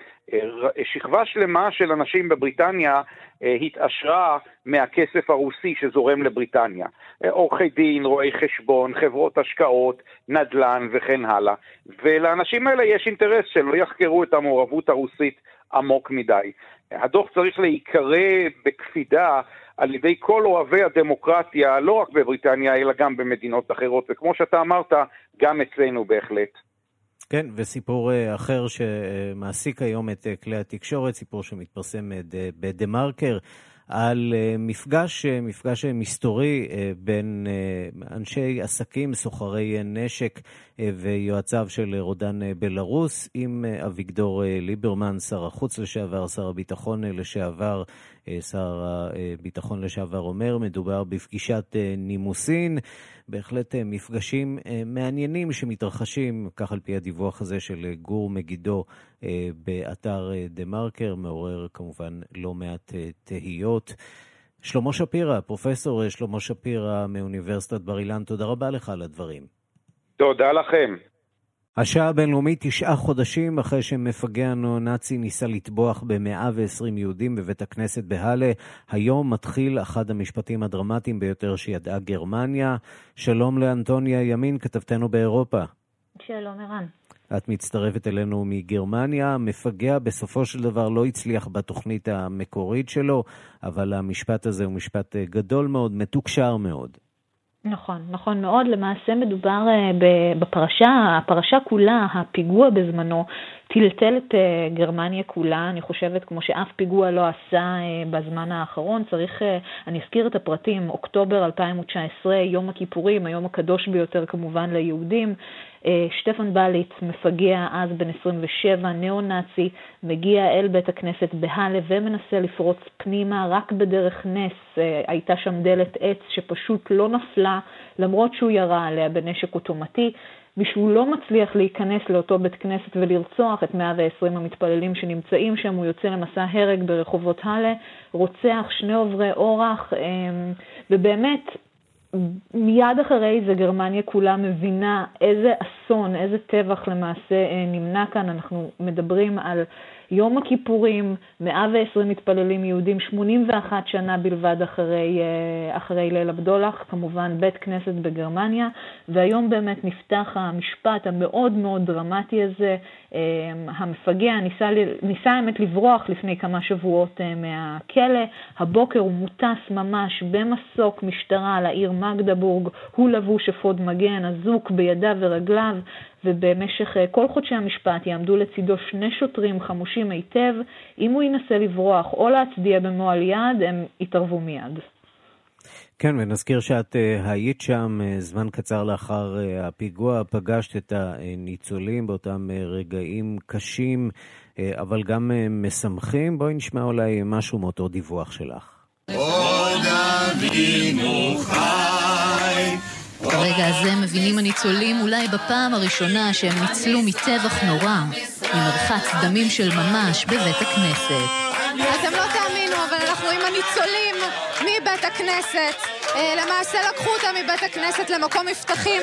[SPEAKER 17] ששכבה שלמה של אנשים בבריטניה התעשרה מהכסף הרוסי שזורם לבריטניה. עורכי דין, רואי חשבון, חברות השקעות, נדל"ן וכן הלאה. ולאנשים האלה יש אינטרס שלא יחקרו את המעורבות הרוסית עמוק מדי. הדוח צריך להיקרא בקפידה על ידי כל אוהבי הדמוקרטיה, לא רק בבריטניה, אלא גם במדינות אחרות, וכמו שאתה אמרת, גם אצלנו בהחלט.
[SPEAKER 3] כן, וסיפור אחר שמעסיק היום את כלי התקשורת, סיפור שמתפרסם בדה-מרקר, על מפגש מסתורי בין אנשי עסקים, סוחרי נשק ויועציו של רודן בלרוס עם אביגדור ליברמן, שר החוץ לשעבר, שר הביטחון לשעבר. שר הביטחון לשעבר אומר, מדובר בפגישת נימוסין, בהחלט מפגשים מעניינים שמתרחשים, כך על פי הדיווח הזה של גור מגידו באתר דה-מרקר, מעורר כמובן לא מעט תהיות. שלמה שפירא, פרופסור שלמה שפירא מאוניברסיטת בר אילן, תודה רבה לך על הדברים.
[SPEAKER 17] תודה לכם.
[SPEAKER 3] השעה הבינלאומית 9 חודשים אחרי שמפגע נאו-נאצי ניסה לטבוח ב-120 יהודים בבית הכנסת בהלה. היום מתחיל אחד המשפטים הדרמטיים ביותר שידעה גרמניה. שלום לאנטוניה ימין, כתבתנו באירופה.
[SPEAKER 21] שלום ערן.
[SPEAKER 3] את מצטרפת אלינו מגרמניה. מפגע בסופו של דבר לא הצליח בתוכנית המקורית שלו, אבל המשפט הזה הוא משפט גדול מאוד, מתוקשר מאוד.
[SPEAKER 21] נכון מאוד. למעשה מדובר הפרשה כולה, הפיגוע בזמנו, טלטל את גרמניה כולה, אני חושבת כמו שאף פיגוע לא עשה בזמן האחרון. אני אזכיר את הפרטים, אוקטובר 2019, יום הכיפורים, היום הקדוש ביותר כמובן ליהודים. שטפן בליץ, מפגע אז בן 27, נאו-נאצי, מגיע אל בית הכנסת בהלה ומנסה לפרוץ פנימה, רק בדרך נס הייתה שם דלת עץ שפשוט לא נפלה, למרות שהוא ירה עליה בנשק אוטומטי. משהוא לא מצליח להיכנס לאותו בית כנסת ולרצוח את 120 המתפללים שנמצאים שם, הוא יוצא למסע הרג ברחובות הלה, רוצח 2 עוברי אורח, ובאמת מיד אחרי זה גרמניה כולה מבינה איזה אסון, איזה טבח למעשה נמנע כאן. אנחנו מדברים על יום הכיפורים, 120 מתפללים יהודים, 81 שנה בלבד אחרי ליל הבדולח, כמובן בית כנסת בגרמניה, והיום באמת נפתח המשפט המאוד מאוד דרמטי הזה. המפגע ניסה האמת לברוח לפני כמה שבועות מהכלא, הבוקר הוא מוטס ממש במסוק משטרה לעיר מגדבורג, הוא לבוש אפוד מגן, אזוק בידיו ורגליו, ובמשך כל חודשי המשפט יעמדו לצידו 2 שוטרים חמושים היטב. אם הוא ינסה לברוח או להצדיע במועל יד, הם יתערבו מיד.
[SPEAKER 3] כן, ונזכיר שאת היית שם זמן קצר לאחר הפיגוע, פגשת את הניצולים באותם רגעים קשים, אבל גם משמחים. בואי נשמע אולי משהו מאותו דיווח שלך.
[SPEAKER 22] עוד אבינו חי.
[SPEAKER 23] ברגע הזה מבינים הניצולים אולי בפעם הראשונה שהם ניצלו מטבח נורא, ממרחץ דמים של ממש בבית הכנסת.
[SPEAKER 24] אתם לא תאמינו, אבל אנחנו עם הניצולים מבית הכנסת. למעשה לקחו אותם מבית הכנסת למקום מבטחים.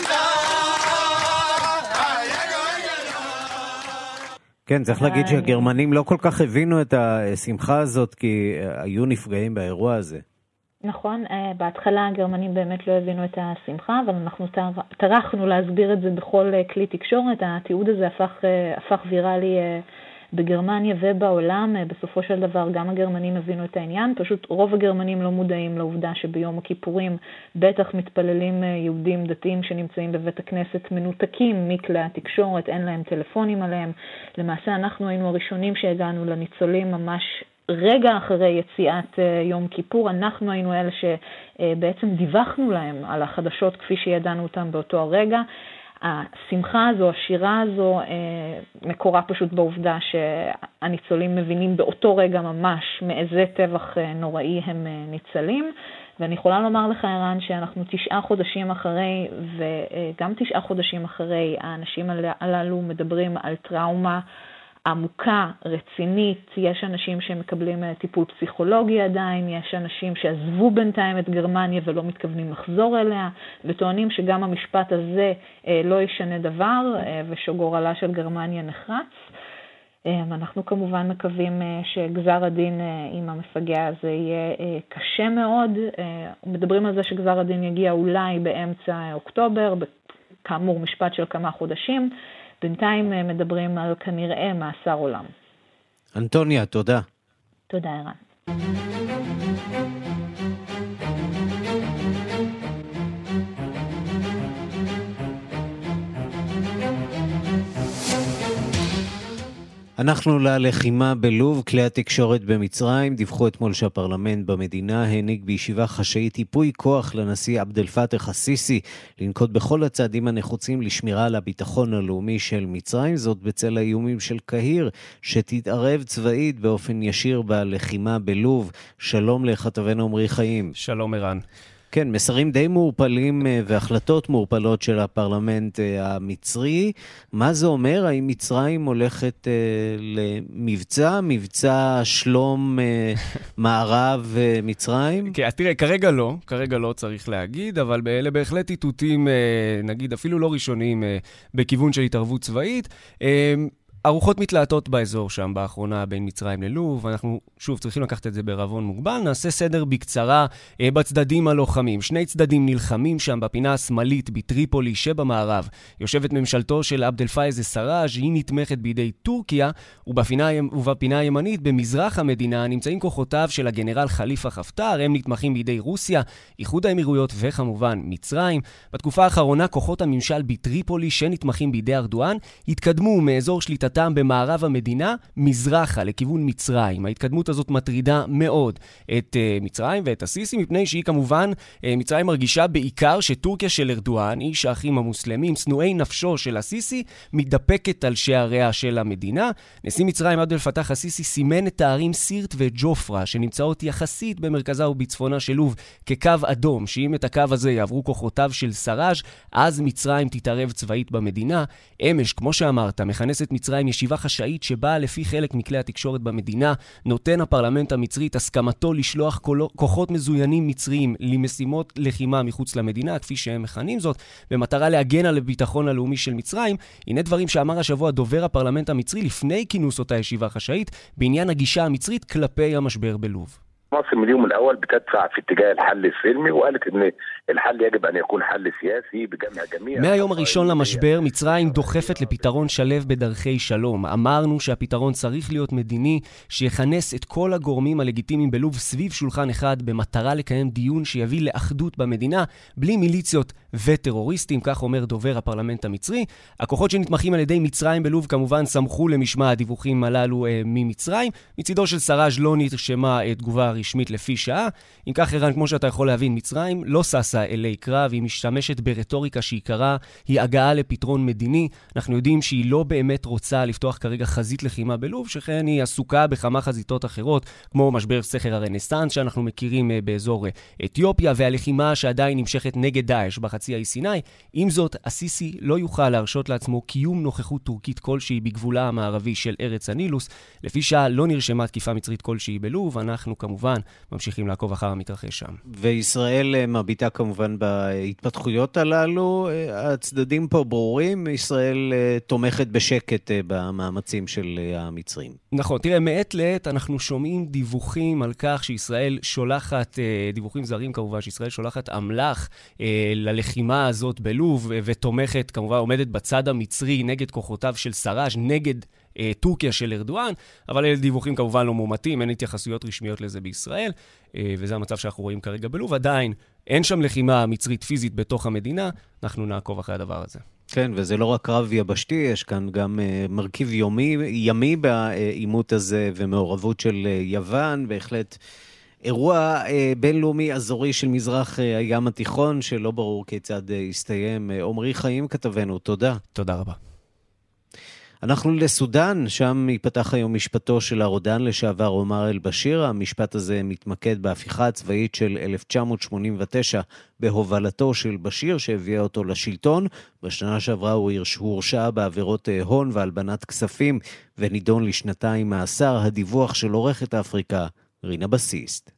[SPEAKER 3] כן, צריך להגיד שהגרמנים לא כל כך הבינו את השמחה הזאת, כי היו נפגעים באירוע הזה.
[SPEAKER 21] נכון, בהתחלה הגרמנים באמת לא הבינו את השמחה, אבל אנחנו טרחנו להסביר את זה בכל כלי תקשורת. התיעוד הזה הפך ויראלי בגרמניה ובעולם. בסופו של דבר גם הגרמנים הבינו את העניין, פשוט רוב הגרמנים לא מודעים לעובדה שביום הכיפורים בטח מתפללים יהודים דתיים שנמצאים בבית הכנסת מנותקים מכלי התקשורת, אין להם טלפונים עליהם. למעשה אנחנו היינו הראשונים שהגענו לניצולים ממש רגע אחרי יציאת יום כיפור. אנחנו היינו אלה שבעצם דיווחנו להם על החדשות כפי שידענו אותם באותו הרגע. השמחה הזו, השירה הזו, מקורה פשוט בעובדה שהניצולים מבינים באותו רגע ממש מאיזה טבח נוראי הם ניצלים. ואני יכולה לומר לך, ערן, שאנחנו 9 חודשים אחרי, וגם 9 חודשים אחרי, האנשים הללו מדברים על טראומה עמוקה, רצינית. יש אנשים שמקבלים טיפול פסיכולוגי עדיין, יש אנשים שעזבו בינתיים את גרמניה ולא מתכוונים לחזור אליה, וטוענים שגם המשפט הזה לא ישנה דבר, ושגורלה של גרמניה נחרץ. אנחנו כמובן מקווים שגזר הדין עם המפגע הזה יהיה קשה מאוד. מדברים על זה שגזר הדין יגיע אולי באמצע אוקטובר, כאמור משפט של כמה חודשים. בינתיים מדברים על כנראה מאסר עולם.
[SPEAKER 3] אנטוניה, תודה.
[SPEAKER 21] תודה, ערן.
[SPEAKER 3] אנחנו ללחימה בלוב. כלי התקשורת במצרים דיווחו אתמול שהפרלמנט במדינה העניק בישיבה חשאית ייפוי כוח לנשיא עבד אל פתח א-סיסי לנקוט בכל הצעדים הנחוצים לשמירה על הביטחון הלאומי של מצרים, זאת בצל האיומים של קהיר שתתערב צבאית באופן ישיר בלחימה בלוב. שלום לכתבנו עמרי חיים.
[SPEAKER 1] שלום ערן.
[SPEAKER 3] כן, מסרים די מעורפלים והחלטות מעורפלות של הפרלמנט המצרי. מה זה אומר? האם מצרים הולכת מבצע שלום מערב מצרים?
[SPEAKER 1] כן, תראה, כרגע לא צריך להגיד, אבל אלה בהחלט איתותים, נגיד אפילו לא ראשונים, בכיוון של התערבות צבאית. הרוחות מתלהטות באזור שם באחרונה בין מצרים ללוב, ואנחנו שוב צריכים לקחת את זה בערבון מוגבל. נעשה סדר בקצרה בצדדים הלוחמים. 2 צדדים נלחמים שם בפינה השמאלית בטריפולי שבמערב. יושבת ממשלתו של עבד אל פאיז א-סראג', היא נתמכת בידי טורקיה, ובפינה הימנית במזרח המדינה נמצאים כוחותיו של הגנרל חליפה חפטר, הם נתמכים בידי רוסיה, איחוד האמירויות וכמובן מצרים. בתקופה האחרונה כוחות הממשל בטריפולי שנתמכים בידי ארדואן התקדמו מאזור שליטת במערב המדינה מזרחה לכיוון מצרים. ההתקדמות הזאת מטרידה מאוד את מצרים ואת א-סיסי, מפני שהיא כמובן, מצרים מרגישה בעיקר שטורקיה של ארדואן, איש האחים המוסלמים, שנואי נפשו של א-סיסי, מתדפקת על שעריה של המדינה. נשיא מצרים עבד אל פתח א-סיסי סימן את הערים סירט וג'ופרה, שנמצאות יחסית במרכזה ובצפונה של לוב, כקו אדום, שאם את הקו הזה יעברו כוחותיו של סראג', אז מצרים תתערב צבאית במדינה. אמש, כמו שאמרת, מכנסת מצרים ישיבה חשאית שבה לפי חלק מכלי התקשורת במדינה נותן הפרלמנט המצרי את הסכמתו לשלוח כוחות מזוינים מצריים למשימות לחימה מחוץ למדינה, כפי שהם מכנים זאת, במטרה להגן על הביטחון הלאומי של מצרים. הנה דברים שאמר השבוע דובר הפרלמנט המצרי לפני כינוס אותה ישיבה חשאית בעניין הגישה המצרית כלפי המשבר בלוב.
[SPEAKER 2] مصر من اليوم الأول بتدفع في اتجاه الحل السلمي وقالت إن الحل يجب أن يكون حل سياسي بجمع جميع.
[SPEAKER 1] מהיום הראשון למשבר מצרים דוחפת לפתרון שלב בדרכי שלום. אמרנו שהפתרון צריך להיות מדיני שיכנס את כל הגורמים הלגיטימיים בלוב סביב שולחן אחד במטרה לקיים דיון שיביא לאחדות במדינה בלי מיליציות וטרוריסטים, כך אומר דובר הפרלמנט המצרי. הכוחות שנתמכים על ידי מצרים בלוב כמובן סמכו למשמע הדיווחים הללו ממצרים. מצידו של סראג' לא נרשמה תגובה רשמית לפי שעה. אם כך ערן, כמו שאתה יכול להבין, מצרים לא ססה אלי קרב, היא משתמשת ברטוריקה שעיקרה היא הגעה לפתרון מדיני. אנחנו יודעים שהיא לא באמת רוצה לפתוח כרגע חזית לחימה בלוב, שכן היא עסוקה בכמה חזיתות אחרות, כמו משבר סכר הרנסנס שאנחנו מכירים באזור אתיופיה, והלחימה שעדיין נמשכת נגד דאעש בחצי האי סיני. עם זאת, א-סיסי לא יוכל להרשות לעצמו קיום נוכחות טורקית כלשהי בגבולה המערבי של ארץ הנילוס. לפי שעה לא נרשמה תקיפה מצרית כלשהי בלוב, אנחנו כמובן ממשיכים לעקוב אחר המתרחש שם.
[SPEAKER 3] וישראל מביטה כמובן בהתפתחויות הללו. הצדדים פה ברורים, ישראל תומכת בשקט במאמצים של המצרים.
[SPEAKER 1] נכון, תראה, מעת לעת אנחנו שומעים דיווחים על כך שישראל שולחת, דיווחים זרים כמובן, שישראל שולחת אמל"ח ללחימה הזאת בלוב, ותומכת כמובן, עומדת בצד המצרי נגד כוחותיו של סראג', נגד טורקיה של ארדואן, אבל אלה דיווחים כמובן לא מומתים, אין התייחסויות רשמיות לזה בישראל, וזה המצב שאנחנו רואים כרגע בלוב. עדיין אין שם לחימה מצרית פיזית בתוך המדינה, אנחנו נעקוב אחרי הדבר הזה.
[SPEAKER 3] כן, וזה לא רק קרב יבשתי, יש כאן גם מרכיב ימי בעימות הזה, ומעורבות של יוון, בהחלט אירוע בינלאומי אזורי של מזרח הים התיכון, שלא ברור כיצד יסתיים. עומרי חיים כתבנו, תודה.
[SPEAKER 1] תודה רבה.
[SPEAKER 3] אנחנו לסודן, שם ייפתח היום משפטו של הרודן לשעבר עומר אל-בשיר. המשפט הזה מתמקד בהפיכה הצבאית של 1989 בהובלתו של בשיר שהביאה אותו לשלטון. בשנה שעברה הוא הורשע בעבירות הון והלבנת כספים ונידון לשנתיים מאסר. הדיווח של עורכת אפריקה רינה בסיסט.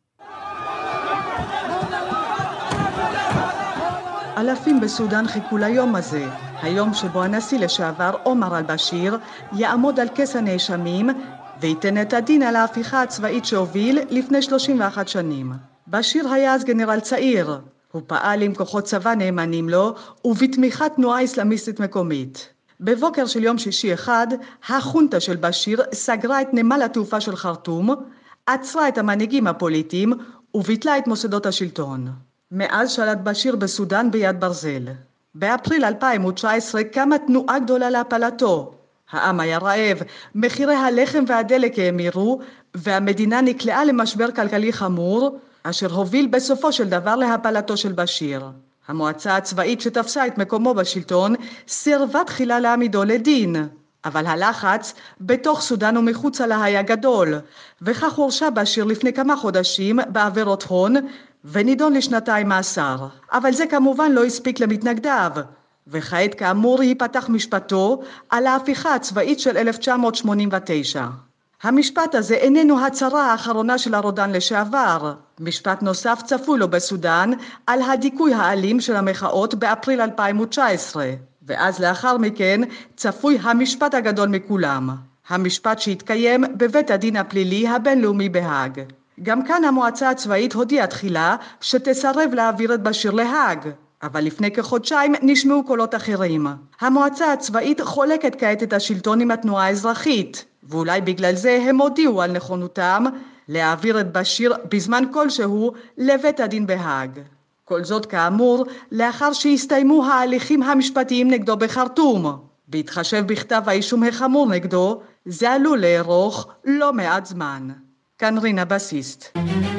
[SPEAKER 4] אלפים בסודן חיכו ליום הזה, היום שבו הנשיא לשעבר עומר אל-בשיר יעמוד על כס הנאשמים וייתן את הדין על ההפיכה הצבאית שהוביל לפני 31 שנים. בשיר היה אז גנרל צעיר, הוא פעל עם כוחות צבא נאמנים לו ובתמיכת תנועה אסלאמיסטית מקומית. בבוקר של יום שישי אחד, החונטה של בשיר סגרה את נמל התעופה של חרטום, עצרה את המנהיגים הפוליטיים וביטלה את מוסדות השלטון. מאז שלט בשיר בסודן ביד ברזל. באפריל 2019 קמה תנועה גדולה להפלתו. העם היה רעב, מחירי הלחם והדלק האמירו, והמדינה נקלעה למשבר כלכלי חמור, אשר הוביל בסופו של דבר להפלתו של בשיר. המועצה הצבאית שתפסה את מקומו בשלטון סירבה תחילה להעמידו לדין, אבל הלחץ בתוך סודן ומחוצה לה היה גדול, וכך הורשע בשיר לפני כמה חודשים בעבירות הון, ונידון לשנתיים מאסר. אבל זה כמובן לא הספיק למתנגדיו, וכעת כאמור ייפתח משפטו על ההפיכה הצבאית של 1989. המשפט הזה איננו הצהרה האחרונה של הרודן לשעבר. משפט נוסף צפוי לו בסודן על הדיכוי האלים של המחאות באפריל 2019, ואז לאחר מכן צפוי המשפט הגדול מכולם, המשפט שהתקיים בבית הדין הפלילי הבינלאומי בהאג. גם כאן המועצה הצבאית הודיעה תחילה שתסרב להעביר את בשיר להאג, אבל לפני כחודשיים נשמעו קולות אחרים. המועצה הצבאית חולקת כעת את השלטון עם התנועה האזרחית, ואולי בגלל זה הם הודיעו על נכונותם להעביר את בשיר בזמן כלשהו לבית הדין בהאג. כל זאת כאמור לאחר שהסתיימו ההליכים המשפטיים נגדו בחרטום. בהתחשב בכתב האישום החמור נגדו, זה עלול לארוך לא מעט זמן. כאן רינה בסיסט.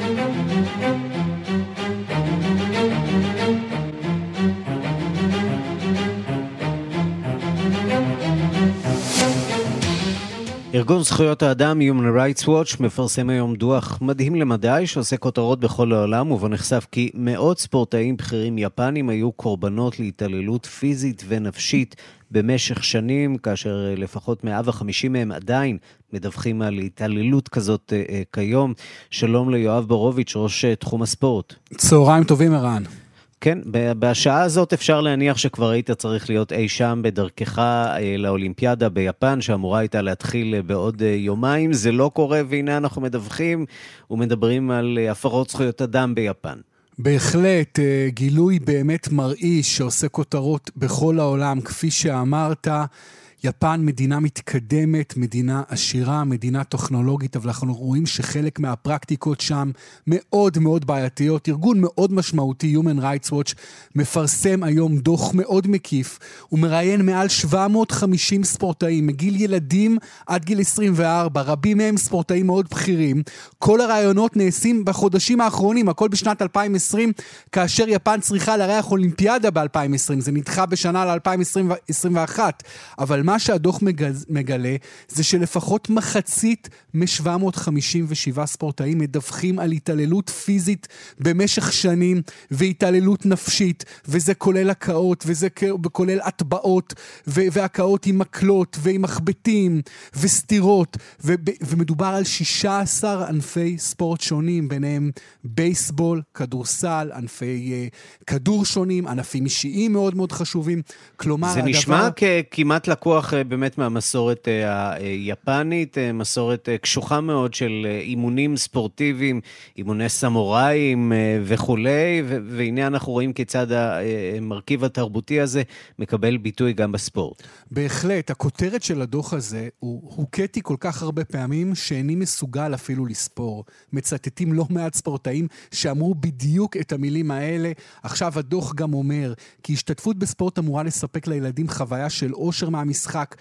[SPEAKER 3] ארגון זכויות האדם Human Rights Watch מפרסם היום דוח מדהים למדי שעושה כותרות בכל העולם, ובו נחשף כי מאות ספורטאים בכירים יפנים היו קורבנות להתעללות פיזית ונפשית במשך שנים, כאשר לפחות 150 מהם עדיין מדווחים על התעללות כזאת כיום. שלום ליואב בורוביץ', ראש תחום הספורט.
[SPEAKER 7] צהריים טובים ערן.
[SPEAKER 3] כן, בשעה הזאת אפשר להניח שכבר היית צריך להיות אי שם בדרכך לאולימפיאדה ביפן, שאמורה הייתה להתחיל בעוד יומיים. זה לא קורה, והנה אנחנו מדווחים ומדברים על הפרות זכויות אדם ביפן.
[SPEAKER 7] בהחלט, גילוי באמת מרעיש שעושה כותרות בכל העולם, כפי שאמרת. יפן מדינה מתקדמת, מדינה עשירה, מדינה טכנולוגית, אבל אנחנו רואים שחלק מהפרקטיקות שם מאוד מאוד בעייתיות. ארגון מאוד משמעותי, Human Rights Watch, מפרסם היום דוח מאוד מקיף, הוא מראיין מעל 750 ספורטאים, מגיל ילדים עד גיל 24, רבים מהם ספורטאים מאוד בכירים. כל הרעיונות נעשים בחודשים האחרונים, הכל בשנת 2020, כאשר יפן צריכה לארח אולימפיאדה ב-2020, זה נדחה בשנה ל-2021, אבל מה שהדוח מגלה זה שלפחות מחצית מ-757 ספורטאים מדווחים על התעללות פיזית במשך שנים והתעללות נפשית, וזה כולל הקאות וזה כולל הטבעות והקאות עם מקלות ועם מחבטים וסתירות, ומדובר על 16 ענפי ספורט שונים, ביניהם בייסבול, כדורסל, ענפי כדור שונים, ענפים אישיים מאוד מאוד חשובים. כלומר,
[SPEAKER 3] זה נשמע כמעט לקוח לקוח באמת מהמסורת היפנית, מסורת קשוחה מאוד של אימונים ספורטיביים, אימוני סמוראים וכולי, והנה אנחנו רואים כיצד המרכיב התרבותי הזה מקבל ביטוי גם בספורט.
[SPEAKER 7] בהחלט, הכותרת של הדוח הזה הוא הוקטי כל כך הרבה פעמים שאיני מסוגל אפילו לספור. מצטטים לא מעט ספורטאים שאמרו בדיוק את המילים האלה. עכשיו הדוח גם אומר כי השתתפות בספורט אמורה לספק לילדים חוויה של אושר מהמשחק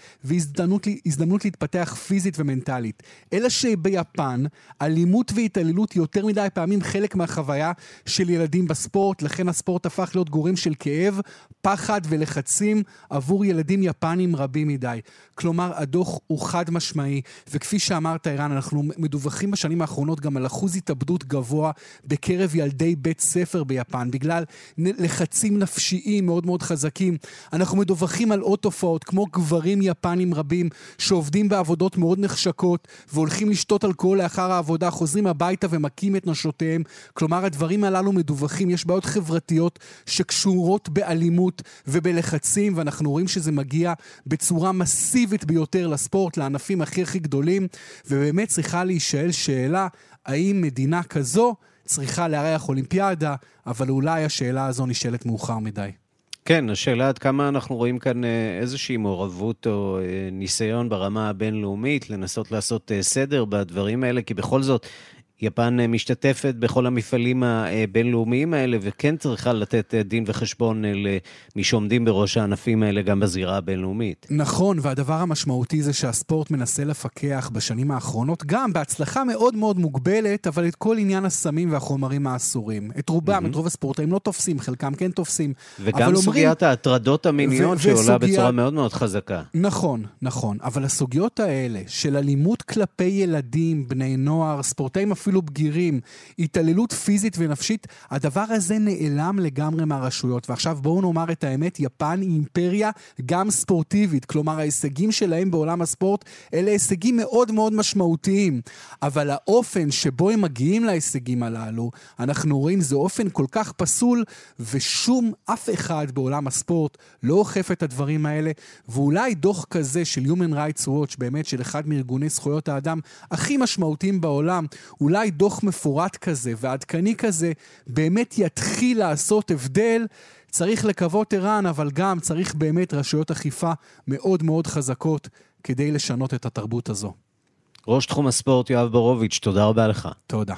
[SPEAKER 7] והזדמנות להתפתח פיזית ומנטלית. אלא שביפן אלימות והתעללות יותר מדי פעמים חלק מהחוויה של ילדים בספורט, לכן הספורט הפך להיות גורם של כאב, פחד ולחצים עבור ילדים יפנים רבים מדי. כלומר, הדוח הוא חד משמעי, וכפי שאמרת אירן, אנחנו מדווחים בשנים האחרונות גם על אחוז התאבדות גבוה בקרב ילדי בית ספר ביפן, בגלל לחצים נפשיים מאוד מאוד חזקים. אנחנו מדווחים על עוד תופעות, כמו גברים יפנים רבים שעובדים בעבודות מאוד נחשקות, והולכים לשתות אלכוהול לאחר העבודה, חוזרים הביתה ומכים את נשותיהם. כלומר, הדברים הללו מדווחים, יש בעיות חברתיות שקשורות באלימות ובלחצים, ואנחנו רואים שזה מגיע בצורה מסיבית ביותר לספורט, לענפים הכי גדולים, ובאמת צריכה להישאל שאלה, האם מדינה כזו צריכה לארח אולימפיאדה, אבל אולי השאלה הזו נשאלת מאוחר מדי.
[SPEAKER 3] כן, השאלה עד כמה אנחנו רואים כאן איזושהי מעורבות או ניסיון ברמה הבינלאומית, לנסות לעשות סדר בדברים האלה, כי בכל זאת יפן משתתפת בכל המפעלים הבינלאומיים האלה, וכן צריכה לתת דין וחשבון למי שעומדים בראש הענפים האלה גם בזירה הבינלאומית.
[SPEAKER 7] נכון, והדבר המשמעותי זה שהספורט מנסה לפקח בשנים האחרונות, גם בהצלחה מאוד מאוד מוגבלת, אבל את כל עניין הסמים והחומרים האסורים. את רובם, את רוב הספורטאים לא תופסים, חלקם כן תופסים.
[SPEAKER 3] וגם סוגיית ההטרדות המיניות שעולה בצורה מאוד מאוד חזקה.
[SPEAKER 7] נכון, נכון. אבל הסוגיות האלה של אלימות כלפי ילדים, בני נוער, ספורטאים אפילו בגירים, התעללות פיזית ונפשית, הדבר הזה נעלם לגמרי מהרשויות. ועכשיו בואו נאמר את האמת, יפן היא אימפריה גם ספורטיבית, כלומר ההישגים שלהם בעולם הספורט, אלה הישגים מאוד מאוד משמעותיים. אבל האופן שבו הם מגיעים להישגים הללו, אנחנו רואים זה אופן כל כך פסול, ושום אף אחד בעולם הספורט לא אוכף את הדברים האלה, ואולי דוח כזה של Human Rights Watch, באמת של אחד מארגוני זכויות האדם הכי משמעותיים בעולם, אולי דוח מפורט כזה ועדכני כזה באמת יתחיל לעשות הבדל. צריך לקוות איראן, אבל גם צריך באמת רשויות אכיפה מאוד מאוד חזקות כדי לשנות את התרבות הזו.
[SPEAKER 3] ראש תחום הספורט יואב ברוביץ', תודה רבה לך.
[SPEAKER 7] תודה.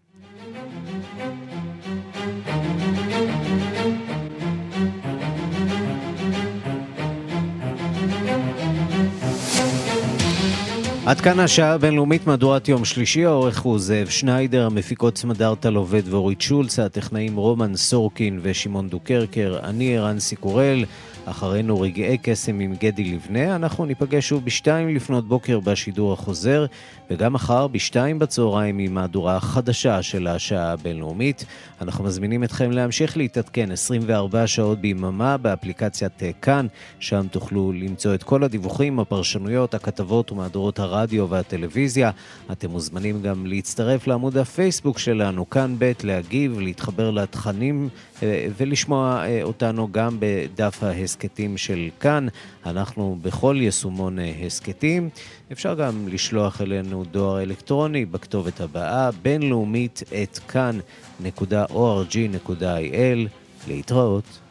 [SPEAKER 3] עד כאן השעה הבינלאומית מהדורת יום שלישי, העורך הוא זאב שניידר, המפיקות סמדארטה לובד ואורית שולץ, הטכנאים רומן סורקין ושמעון דוקרקר, אני ערן סיקורל, אחרינו רגעי קסם עם גדי לבנה, אנחנו ניפגש שוב ב2 לפנות בוקר בשידור החוזר, וגם מחר ב2 בצהריים עם מהדורה החדשה של השעה הבינלאומית. אנחנו מזמינים אתכם להמשיך להתעדכן 24 שעות ביממה באפליקציית כאן, שם תוכלו למצוא את כל הדיווחים, הפרשנויות, הכתבות ומהדורות הרדיו והטלוויזיה. אתם מוזמנים גם להצטרף לעמוד הפייסבוק שלנו, כאן ב', להגיב, להתחבר לתכנים ולשמוע אותנו גם בדף ההסקטים של כאן. אנחנו בכל יישומון הסקטים. אפשר גם לשלוח אלינו דואר אלקטרוני בכתובת הבאה, בינלאומית@kan.org.il. להתראות.